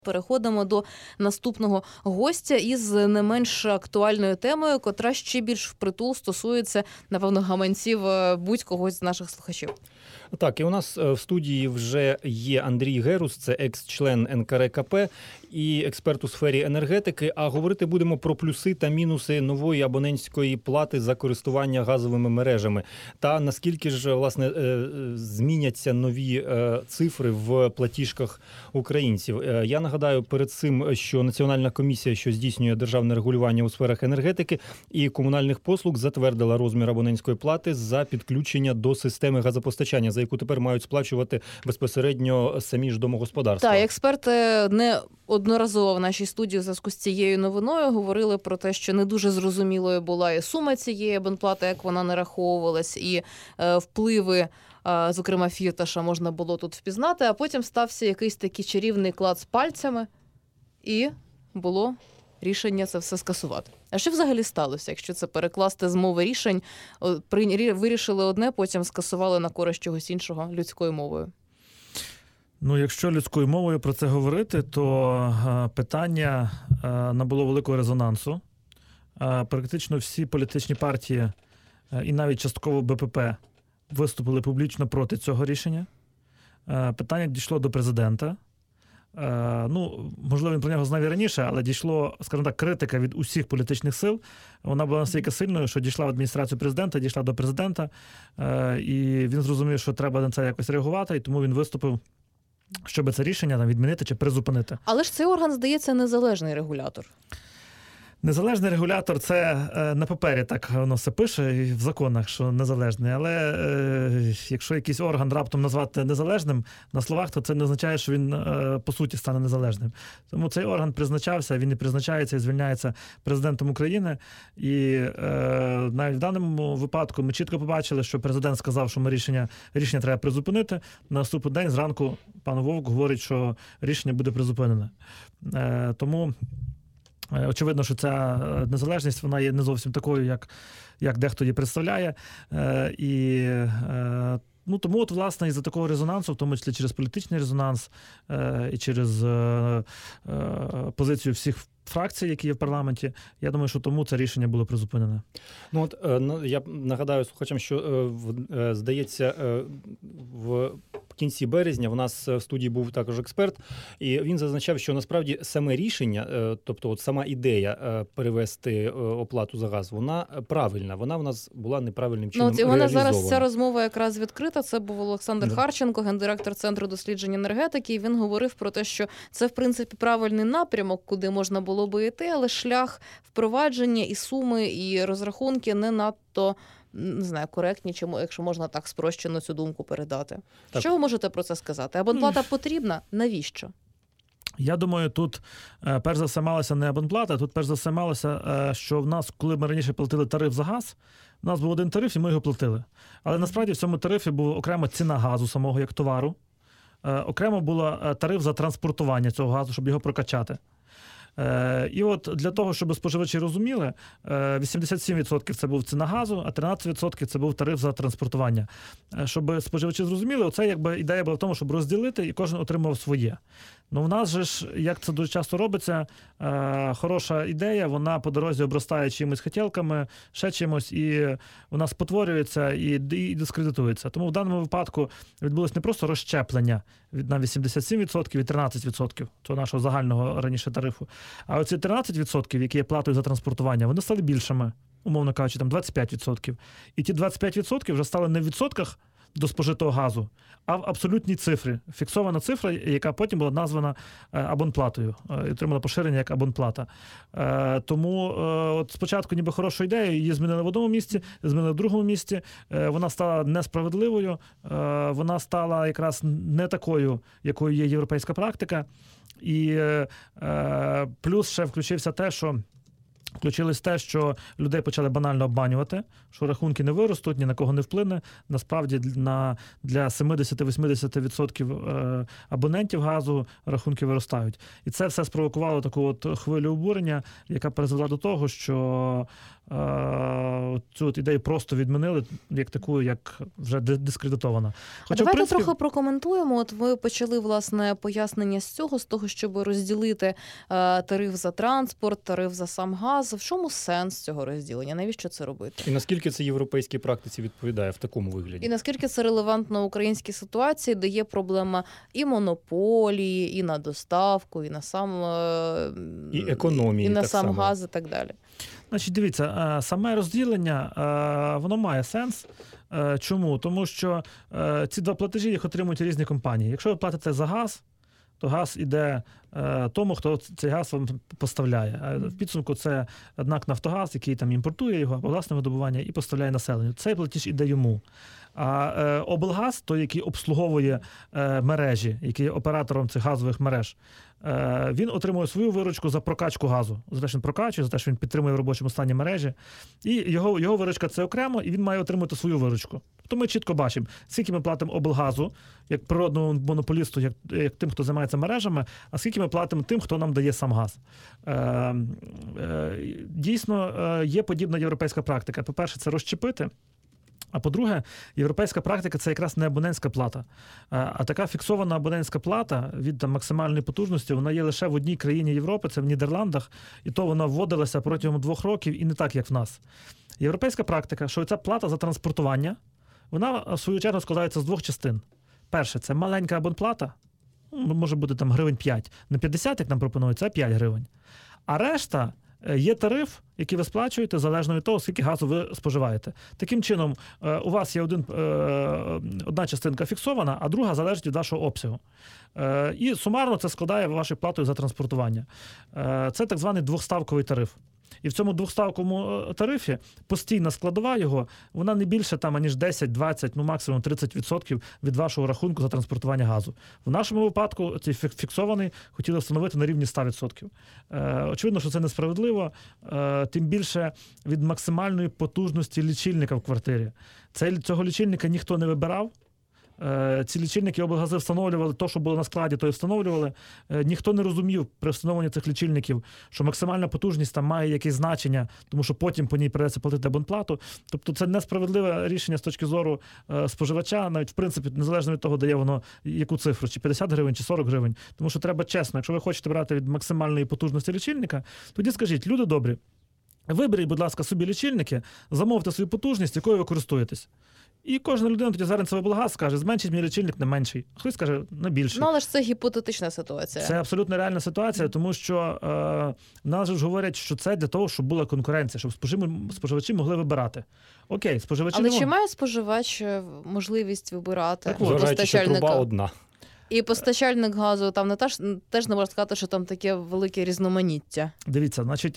Переходимо до наступного гостя із не менш актуальною темою, котра ще більш впритул стосується, напевно, гаманців будь-когось з наших слухачів. Так, і у нас в студії вже є Андрій Герус, це екс-член НКРЕКП і експерт у сфері енергетики. А говорити будемо про плюси та мінуси нової абонентської плати за користування газовими мережами. Та наскільки ж, власне, зміняться нові цифри в платіжках українців. Я нагадаю перед цим, що Національна комісія, що здійснює державне регулювання у сферах енергетики і комунальних послуг, затвердила розмір абонентської плати за підключення до системи газопостачання, за яку тепер мають сплачувати безпосередньо самі ж домогосподарства. Так, експерти неодноразово в нашій студії у зв'язку з цією новиною говорили про те, що не дуже зрозумілою була і сума цієї абонплати, як вона нараховувалась, і впливи, зокрема Фірташа, можна було тут впізнати, а потім стався якийсь такий чарівний клац пальцями, і було рішення це все скасувати. А що взагалі сталося, якщо це перекласти з мови рішень, вирішили одне, потім скасували на користь чогось іншого людською мовою? Ну, якщо людською мовою про це говорити, то питання набуло великого резонансу. Практично всі політичні партії і навіть частково БПП виступили публічно проти цього рішення. Питання дійшло до президента. Ну, можливо, він про нього знав і раніше, але дійшло, скажімо так, критика від усіх політичних сил. Вона була настільки сильною, що дійшла в адміністрацію президента, дійшла до президента, і він зрозумів, що треба на це якось реагувати, і тому він виступив, щоб це рішення там відмінити чи призупинити. Але ж цей орган, здається, незалежний регулятор. Незалежний регулятор – це на папері так воно все пише і в законах, що незалежний. Але якщо якийсь орган раптом назвати незалежним на словах, то це не означає, що він по суті стане незалежним. Тому цей орган призначався, він і призначається, і звільняється президентом України. І навіть в даному випадку ми чітко побачили, що президент сказав, що рішення треба призупинити. На наступний день зранку пан Вовк говорить, що рішення буде призупинене. Тому очевидно, що ця незалежність, вона є не зовсім такою, як дехто її представляє. Ну, тому, от, власне, із-за такого резонансу, в тому числі через політичний резонанс і через позицію всіх фракцій, які є в парламенті, я думаю, що тому це рішення було призупинене. Ну, от, я нагадаю слухачам, що, здається, в кінці березня в нас в студії був також експерт, і він зазначав, що насправді саме рішення, тобто от сама ідея перевести оплату за газ, вона правильна, вона в нас була неправильним чином реалізована. Зараз ця розмова якраз відкрита, це був Олександр Харченко, гендиректор Центру досліджень енергетики, і він говорив про те, що це, в принципі, правильний напрямок, куди можна було би йти, але шлях впровадження і суми, і розрахунки не надто, не знаю, коректні, якщо можна так спрощено цю думку передати. Так. Що ви можете про це сказати? Абонплата потрібна? Навіщо? Я думаю, тут перш за все малася не абонплата, тут перш за все малося, що в нас, коли ми раніше платили тариф за газ, у нас був один тариф і ми його платили. Але насправді в цьому тарифі була окрема ціна газу самого як товару, окремо був тариф за транспортування цього газу, щоб його прокачати. І от для того, щоб споживачі розуміли, 87% це був ціна газу, а 13% це був тариф за транспортування. Щоб споживачі зрозуміли, оце якби ідея була в тому, щоб розділити і кожен отримав своє. Ну в нас же ж, як це дуже часто робиться, хороша ідея, вона по дорозі обростає чимось хотілками, ще чимось, і вона спотворюється і дискредитується. Тому в даному випадку відбулось не просто розщеплення на 87% і 13% цього нашого загального раніше тарифу, а оці 13%, які є платою за транспортування, вони стали більшими, умовно кажучи, там 25%. І ті 25% вже стали не в відсотках до спожитого газу, а в абсолютній цифрі. Фіксована цифра, яка потім була названа абонплатою, і отримала поширення як абонплата. Тому от спочатку ніби хороша ідея, її змінили в одному місці, змінили в другому місці, вона стала несправедливою, вона стала якраз не такою, якою є європейська практика. І плюс ще включився те, що Включилось те, що людей почали банально обманювати, що рахунки не виростуть, ні на кого не вплине. Насправді для 70-80% абонентів газу рахунки виростають. І це все спровокувало таку от хвилю обурення, яка призвела до того, що цю от ідею просто відмінили як таку, як вже дискредитована. Хоча, давайте трохи прокоментуємо. От ви почали, власне, пояснення з того, щоб розділити тариф за транспорт, тариф за сам газ. В чому сенс цього розділення? Навіщо це робити? І наскільки це європейській практиці відповідає в такому вигляді? І наскільки це релевантно українській ситуації, де є проблема і монополії, і на доставку, і на сам і економії, і на так сам само. газ і так далі? Значить, дивіться, саме розділення, воно має сенс. Чому? Тому що ці два платежі їх отримують різні компанії. Якщо ви платите за газ, то газ іде тому, хто цей газ вам поставляє. В підсумку це НАК «Нафтогаз», який там імпортує його, або власне видобування, і поставляє населенню. Цей платіж іде йому. А облгаз, той, який обслуговує мережі, який є оператором цих газових мереж, він отримує свою виручку за прокачку газу. За те, що він прокачує, за те, що він підтримує в робочому стані мережі. І його виручка – це окремо, і він має отримати свою виручку. Тобто ми чітко бачимо, скільки ми платимо облгазу, як природному монополісту, як тим, хто займається мережами, а скільки ми платимо тим, хто нам дає сам газ. Дійсно, є подібна європейська практика. По-перше, це розчепити. А по-друге, європейська практика – це якраз не абонентська плата. А така фіксована абонентська плата від максимальної потужності, вона є лише в одній країні Європи, це в Нідерландах, і то вона вводилася протягом 2 років і не так, як в нас. Європейська практика, що ця плата за транспортування, вона, в свою чергу, складається з 2 частин. Перше – це маленька абонплата, може бути там гривень 5. Не 50, як нам пропонують, це 5 гривень. А решта – є тариф, який ви сплачуєте, залежно від того, скільки газу ви споживаєте. Таким чином, у вас є одна частинка фіксована, а друга залежить від вашого обсягу. І сумарно це складає вашою платою за транспортування. Це так званий двохставковий тариф. І в цьому двохставковому тарифі постійна складова його, вона не більше там, аніж 10, 20, ну максимум 30% від вашого рахунку за транспортування газу. В нашому випадку цей фіксований хотіли встановити на рівні 100%. Очевидно, що це несправедливо, тим більше від максимальної потужності лічильника в квартирі. Цього лічильника ніхто не вибирав. Ці лічильники облгази встановлювали, то, що було на складі, то і встановлювали. Ніхто не розумів при встановленні цих лічильників, що максимальна потужність там має якесь значення, тому що потім по ній придеться платити абонплату. Тобто це несправедливе рішення з точки зору споживача, навіть в принципі, незалежно від того, дає воно яку цифру, чи 50 гривень, чи 40 гривень. Тому що треба чесно, якщо ви хочете брати від максимальної потужності лічильника, тоді скажіть, люди добрі, виберіть, будь ласка, собі лічильники, замовте свою потужність, якою ви користуєтесь. І кожна людина тоді звернеться в облгаз, скаже, зменшить мій лічильник на менший. Хтось скаже, на більший. Ну, але ж це гіпотетична ситуація. Це абсолютно реальна ситуація, тому що нас ж говорять, що це для того, щоб була конкуренція, щоб споживачі могли вибирати. Окей, споживачі але не чи має споживач можливість вибирати зважаючи, що труба одна. І постачальник газу, там теж не можна сказати, що там таке велике різноманіття. Дивіться, значить,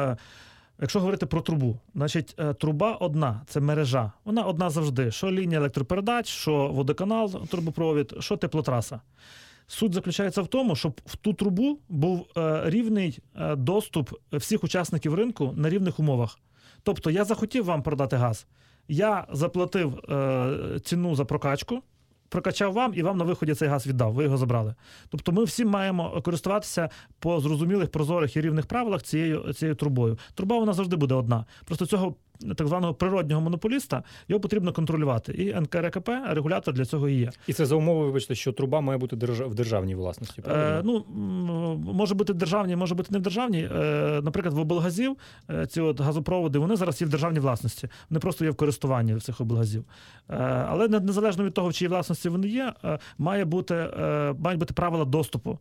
якщо говорити про трубу, значить, труба одна – це мережа. Вона одна завжди. Що лінія електропередач, що водоканал, трубопровід, що теплотраса. Суть заключається в тому, щоб в ту трубу був рівний доступ всіх учасників ринку на рівних умовах. Тобто я захотів вам продати газ, я заплатив ціну за прокачку, прокачав вам і вам на виході цей газ віддав, ви його забрали. Тобто ми всі маємо користуватися по зрозумілих, прозорих і рівних правилах цією трубою. Труба вона завжди буде одна. Просто цього так званого природнього монополіста його потрібно контролювати. І НКРЕКП, регулятор для цього і є. І це за умови, вибачте, що труба має бути в державній власності, правильно? Може бути державній, може бути не в державній. Наприклад, в облгазів ці от газопроводи, вони зараз є в державній власності. Вони просто є в користуванні цих облгазів. Але незалежно від того, в чиїй власності вони є, мають бути правила доступу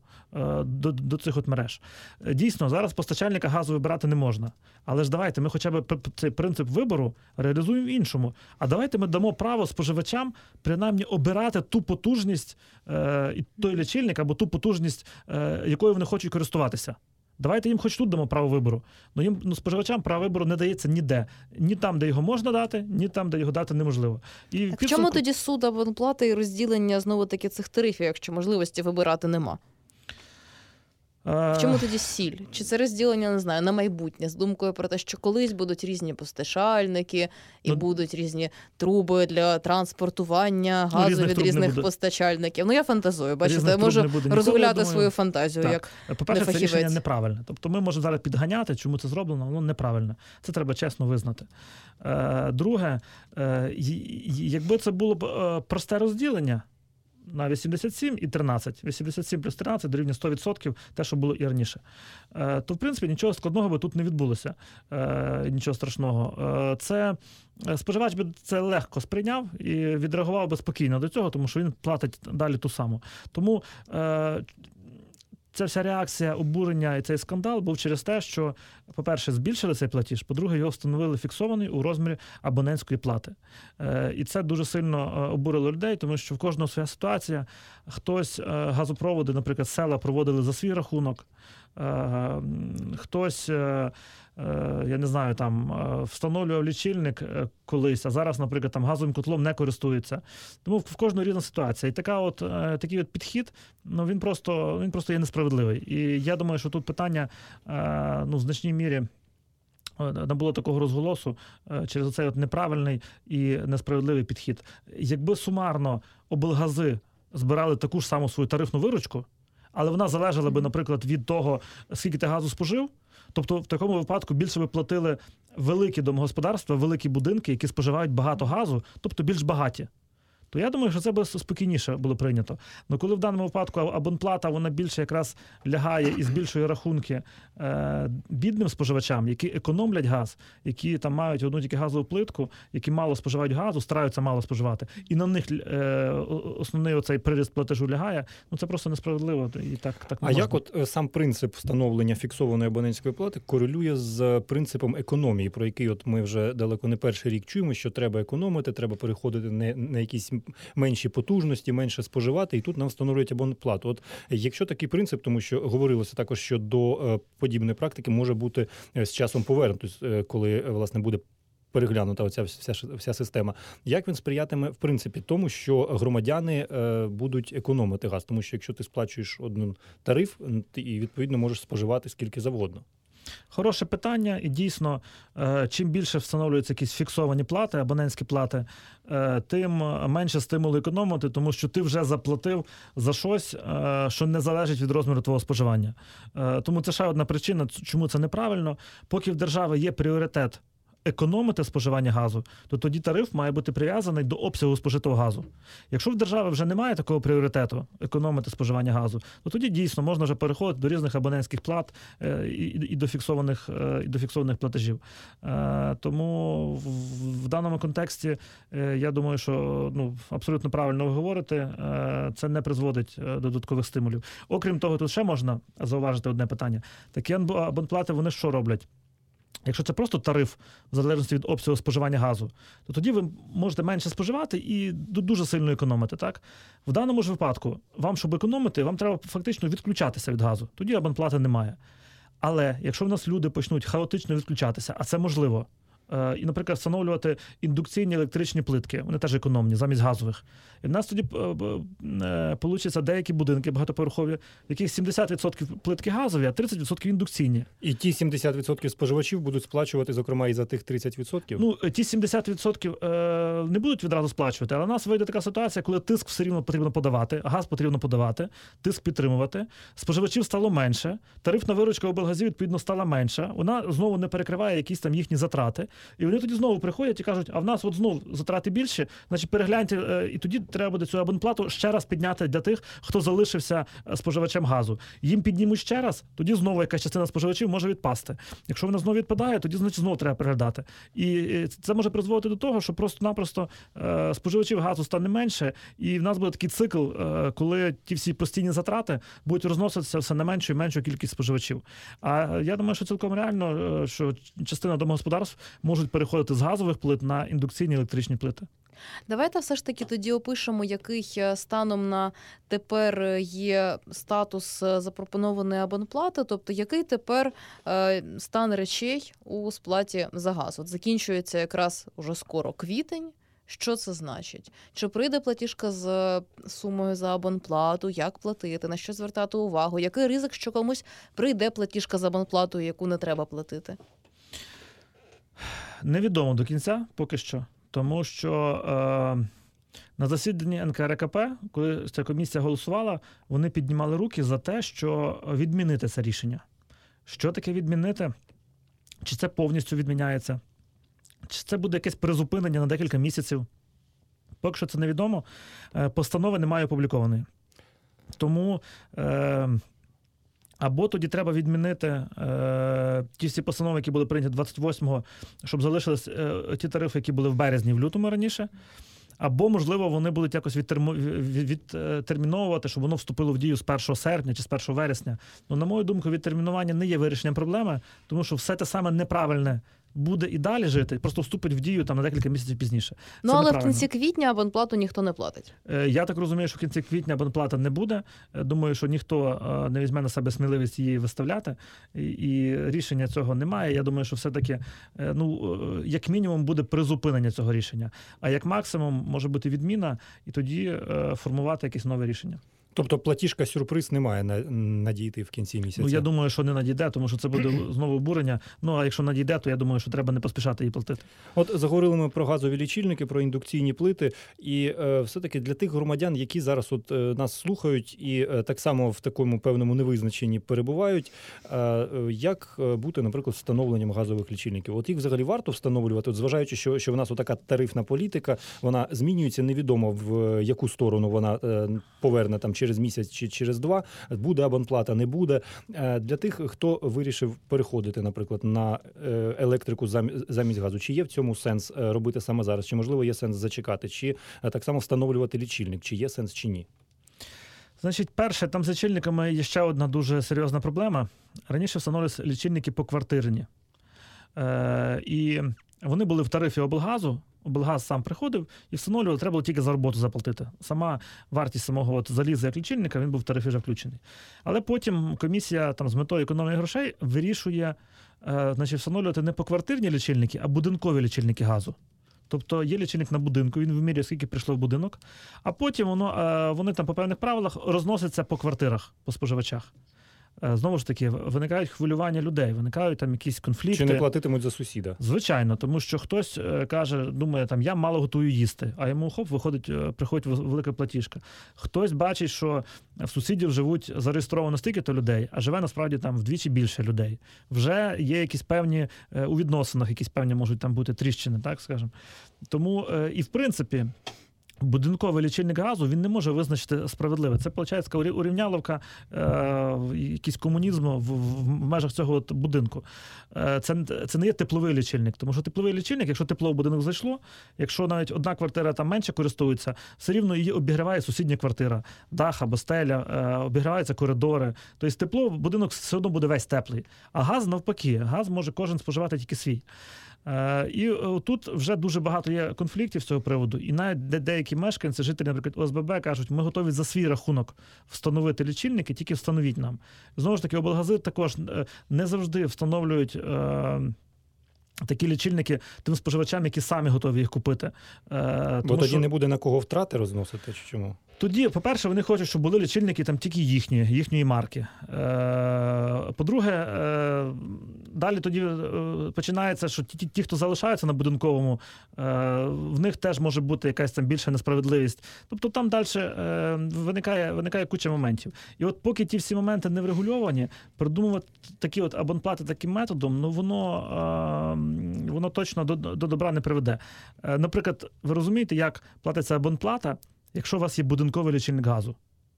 до цих от мереж. Дійсно, зараз постачальника газу вибирати не можна. Але ж давайте ми хоча б цей принцип вибору реалізуємо в іншому. А давайте ми дамо право споживачам принаймні обирати ту потужність, той лічильник або ту потужність, якою вони хочуть користуватися. Давайте їм хоч тут дамо право вибору. Но їм, споживачам право вибору не дається ніде. Ні там, де його можна дати, ні там, де його дати неможливо. І в чому тоді суть абонплати і розділення знову-таки цих тарифів, якщо можливості вибирати нема? В чому тоді сіль? Чи це розділення, не знаю, на майбутнє, з думкою про те, що колись будуть різні постачальники і будуть різні труби для транспортування газу від різних постачальників. Я фантазую, бачите, я можу розгуляти свою фантазію, як по-перше, це рішення неправильне. Тобто ми можемо зараз підганяти, чому це зроблено, воно неправильне. Це треба чесно визнати. Друге, якби це було б просте розділення, на 87 і 13. 87 плюс 13 дорівнює 100%, те, що було і раніше. То, в принципі, нічого складного би тут не відбулося. Нічого страшного. Це споживач би це легко сприйняв і відреагував би спокійно до цього, тому що він платить далі ту саму. Тому ця вся реакція, обурення і цей скандал був через те, що, по-перше, збільшили цей платіж, по-друге, його встановили фіксований у розмірі абонентської плати. І це дуже сильно обурило людей, тому що в кожного своя ситуація. Хтось газопроводи, наприклад, села проводили за свій рахунок, хтось, я не знаю, там встановлював лічильник колись, а зараз, наприклад, там газовим котлом не користується. Тому в кожного різна ситуація. І такий от підхід, він просто є несправедливий. І я думаю, що тут питання, в значній мірі не було такого розголосу через цей неправильний і несправедливий підхід. Якби сумарно облгази збирали таку ж саму свою тарифну виручку, але вона залежала би, наприклад, від того, скільки ти газу спожив, тобто в такому випадку більше би платили великі домогосподарства, великі будинки, які споживають багато газу, тобто більш багаті. То я думаю, що це би спокійніше було прийнято. Але коли в даному випадку абонплата, вона більше якраз лягає і збільшує рахунки бідним споживачам, які економлять газ, які там мають одну тільки газову плитку, які мало споживають газу, стараються мало споживати, і на них основний оцей приріст платежу лягає, це просто несправедливо. І так не можна. Як от сам принцип встановлення фіксованої абонентської плати корелює з принципом економії, про який от ми вже далеко не перший рік чуємо, що треба економити, треба переходити на якісь менші потужності, менше споживати, і тут нам встановлюють абонплату. От якщо такий принцип, тому що говорилося також, що до подібної практики може бути з часом повернутись, коли, власне, буде переглянута оця вся система. Як він сприятиме, в принципі, тому, що громадяни будуть економити газ? Тому що якщо ти сплачуєш один тариф, ти і, відповідно, можеш споживати скільки завгодно. Хороше питання, і дійсно, чим більше встановлюються якісь фіксовані плати, абонентські плати, тим менше стимулу економити, тому що ти вже заплатив за щось, що не залежить від розміру твого споживання. Тому це ще одна причина, чому це неправильно. Поки в держави є пріоритет економити споживання газу, то тоді тариф має бути прив'язаний до обсягу спожитого газу. Якщо в держави вже немає такого пріоритету економити споживання газу, то тоді дійсно можна вже переходити до різних абонентських плат і до фіксованих платежів. Тому в даному контексті я думаю, що абсолютно правильно ви говорите, це не призводить до додаткових стимулів. Окрім того, тут ще можна зауважити одне питання. Такі абонплати, вони що роблять? Якщо це просто тариф, в залежності від обсягу споживання газу, то тоді ви можете менше споживати і дуже сильно економити. Так? В даному ж випадку, вам, щоб економити, вам треба фактично відключатися від газу. Тоді абонплати немає. Але якщо в нас люди почнуть хаотично відключатися, а це можливо, і, наприклад, встановлювати індукційні електричні плитки, вони теж економні, замість газових. І в нас тоді получаться деякі будинки багатоповерхові, в яких 70% плитки газові, а 30% індукційні. І ті 70% споживачів будуть сплачувати, зокрема, і за тих 30%? Ті 70% не будуть відразу сплачувати, але у нас вийде така ситуація, коли тиск все рівно потрібно подавати, газ потрібно подавати, тиск підтримувати, споживачів стало менше, тарифна виручка облгазів, відповідно, стала менша, вона знову не перекриває якісь там їхні затрати. І вони тоді знову приходять і кажуть, а в нас от знову затрати більше, значить перегляньте, і тоді треба буде цю абонплату ще раз підняти для тих, хто залишився споживачем газу. Їм піднімуть ще раз, тоді знову якась частина споживачів може відпасти. Якщо вона знову відпадає, тоді, значить, знову треба переглядати. І це може призводити до того, що просто-напросто споживачів газу стане менше, і в нас буде такий цикл, коли ті всі постійні затрати будуть розноситися все на меншу і меншу кількість споживачів. А я думаю, що цілком реально, що частина домогосподарств можуть переходити з газових плит на індукційні електричні плити. Давайте все ж таки тоді опишемо, який станом на тепер є статус запропонованої абонплати, тобто який тепер стан речей у сплаті за газ. От закінчується якраз уже скоро квітень, Що це значить? Чи прийде платіжка з сумою за абонплату? Як платити? На що звертати увагу? Який ризик, що комусь прийде платіжка за абонплату, яку не треба платити? Невідомо до кінця поки що, тому що на засіданні НКРЕКП, коли ця комісія голосувала, вони піднімали руки за те, що відмінити це рішення. Що таке відмінити? Чи це повністю відміняється? Чи це буде якесь призупинення на декілька місяців? Поки що це невідомо. Постанови немає опублікованої. Тому або тоді треба відмінити ті всі постанови, які були прийняті 28-го, щоб залишились ті тарифи, які були в березні, в лютому раніше. Або, можливо, вони будуть якось відтерміновувати, щоб воно вступило в дію з 1 серпня чи з 1 вересня. Ну, на мою думку, відтермінування не є вирішенням проблеми, тому що все те саме неправильне буде і далі жити, просто вступить в дію там на декілька місяців пізніше. Ну, але в кінці квітня абонплату ніхто не платить. Я так розумію, що в кінці квітня абонплата не буде. Думаю, що ніхто не візьме на себе сміливість її виставляти, і рішення цього немає. Я думаю, що все-таки, як мінімум, буде призупинення цього рішення, а як максимум може бути відміна, і тоді формувати якесь нове рішення. Тобто платіжка-сюрприз не має надійти в кінці місяця? Ну, я думаю, що не надійде, тому що це буде знову обурення. Ну, а якщо надійде, то я думаю, що треба не поспішати її платити. От заговорили ми про газові лічильники, про індукційні плити. І все-таки для тих громадян, які зараз нас слухають і так само в такому певному невизначенні перебувають, як бути, наприклад, встановленням газових лічильників? От їх взагалі варто встановлювати, от зважаючи, що в нас отака тарифна політика, вона змінюється, невідомо в яку сторону вона поверне там через місяць чи через два, буде абонплата, не буде. Для тих, хто вирішив переходити, наприклад, на електрику замість газу, чи є в цьому сенс робити саме зараз? Чи, можливо, є сенс зачекати? Чи так само встановлювати лічильник? Чи є сенс, чи ні? Значить, перше, там з лічильниками є ще одна дуже серйозна проблема. Раніше встановлювалися лічильники поквартирні. І вони були в тарифі облгазу. Облгаз сам приходив і встановлював, треба було тільки за роботу заплатити. Сама вартість самого заліза як лічильника, він був в тарифі вже включений. Але потім комісія там з метою економії грошей вирішує встановлювати не поквартирні лічильники, а будинкові лічильники газу. Тобто є лічильник на будинку, він вимірює, скільки прийшло в будинок, а потім вони там по певних правилах розносяться по квартирах, по споживачах. Знову ж таки, виникають хвилювання людей, виникають там якісь конфлікти. Чи не платитимуть за сусіда? Звичайно, тому що хтось каже, думає, там, я мало готую їсти, а йому приходить велика платіжка. Хтось бачить, що в сусідів живуть зареєстровано стільки-то людей, а живе насправді там вдвічі більше людей. Вже є якісь певні у відносинах, якісь певні можуть там бути тріщини, так скажемо. Тому і в принципі будинковий лічильник газу, він не може визначити справедливо. Це, виходить, урівняловка якийсь комунізму в межах цього будинку. Це не є тепловий лічильник, тому що тепловий лічильник, якщо тепло в будинок зайшло, якщо навіть одна квартира там менше користується, все рівно її обігріває сусідня квартира, дах або стеля, обігріваються коридори. Тобто тепло, будинок все одно буде весь теплий. А газ навпаки, газ може кожен споживати тільки свій. І тут вже дуже багато є конфліктів з цього приводу. І навіть деякі мешканці, жителі, наприклад, ОСББ, кажуть, ми готові за свій рахунок встановити лічильники, тільки встановіть нам. Знову ж таки, облгази також не завжди встановлюють такі лічильники тим споживачам, які самі готові їх купити. Бо тоді не буде на кого втрати розносити, чи чому? Тоді, по-перше, вони хочуть, щоб були лічильники там тільки їхньої марки. По-друге, далі тоді починається, що ті, хто залишаються на будинковому, в них теж може бути якась там більша несправедливість. Тобто там далі виникає куча моментів. І от поки ті всі моменти не врегульовані, придумувати такі от абонплати таким методом, ну воно точно до добра не приведе. Наприклад, ви розумієте, як платиться абонплата, якщо у вас є будинковий лічильник газу?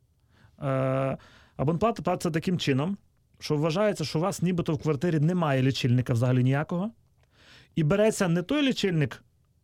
Абонплата платиться таким чином, що вважається, що у вас нібито в квартирі немає лічильника взагалі ніякого, і береться не той лічильник,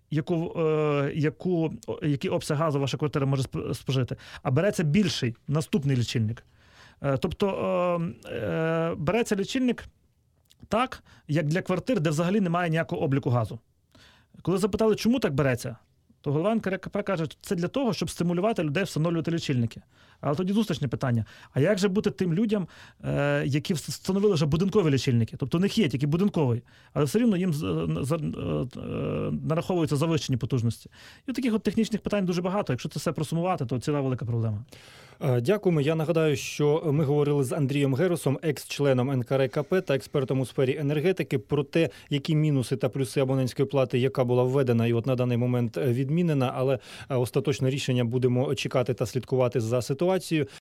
який обсяг газу ваша квартира може спожити, а береться більший, наступний лічильник. Тобто береться лічильник так, як для квартир, де взагалі немає ніякого обліку газу. Коли запитали, чому так береться, то голова НКРЕКП каже, що це для того, щоб стимулювати людей встановлювати лічильники. Але тоді зустрічне питання. А як же бути тим людям, які встановили вже будинкові лічильники? Тобто у них є тільки будинковий, але все рівно їм нараховуються завищені потужності. І таких от технічних питань дуже багато. Якщо це все просумувати, то ціла велика проблема. Дякуємо. Я нагадаю, що ми говорили з Андрієм Герусом, екс-членом НКРЕКП та експертом у сфері енергетики, про те, які мінуси та плюси абонентської плати, яка була введена і от на даний момент відмінена, але остаточне рішення будемо чекати та слідкувати за ситуацією.